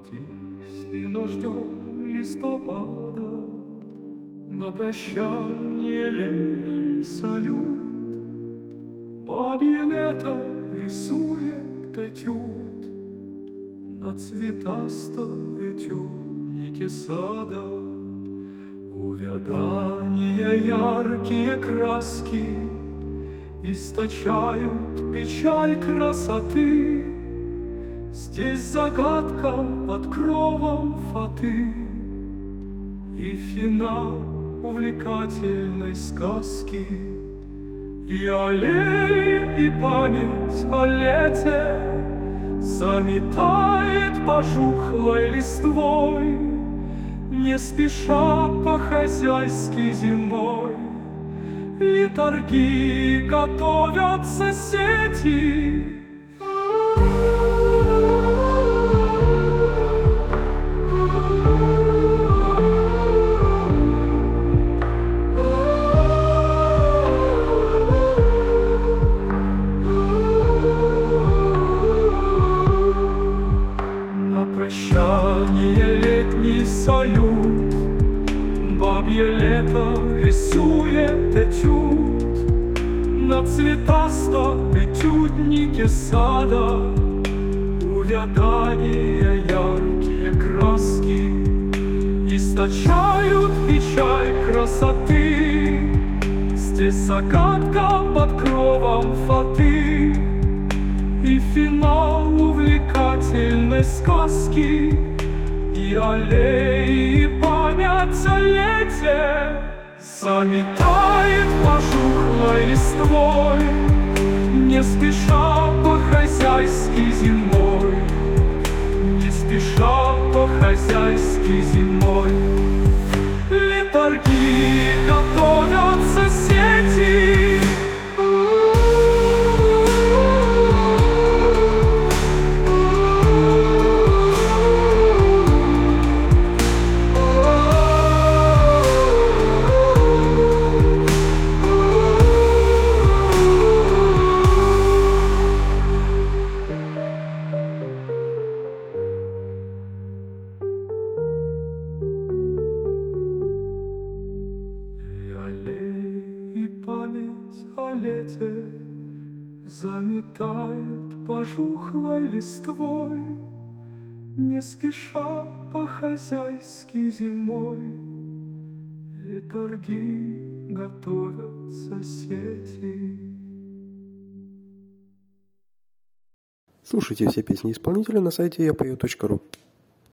тисни, но ждем листопада. На прощание лей салют, бабье лето рисует этюд на цветастом этюднике сада. Увядания яркие краски источают печаль красоты. Здесь загадка под кровом фаты и финал увлекательной сказки. И аллеи, и память о лете заметает пожухлой листвой, не спеша по-хозяйски зимой. И торги готовятся сети. На прощание летний салют, бабье лето рисует этюд на цветастом этюднике сада. Увядания яркие краски источают печаль красоты. Здесь загадка под кровом фаты и финал увлекательной сказки. И аллеи, и память о лете заметает пожухлой листвой, не спеша по-хозяйски зимой, не спеша по-хозяйски зимой. И торги готовятся сети. И память о лете заметает пожухлой листвой, не спеша по-хозяйски зимой. И торги готовятся сети. Слушайте все песни исполнителя на сайте yapою.ru.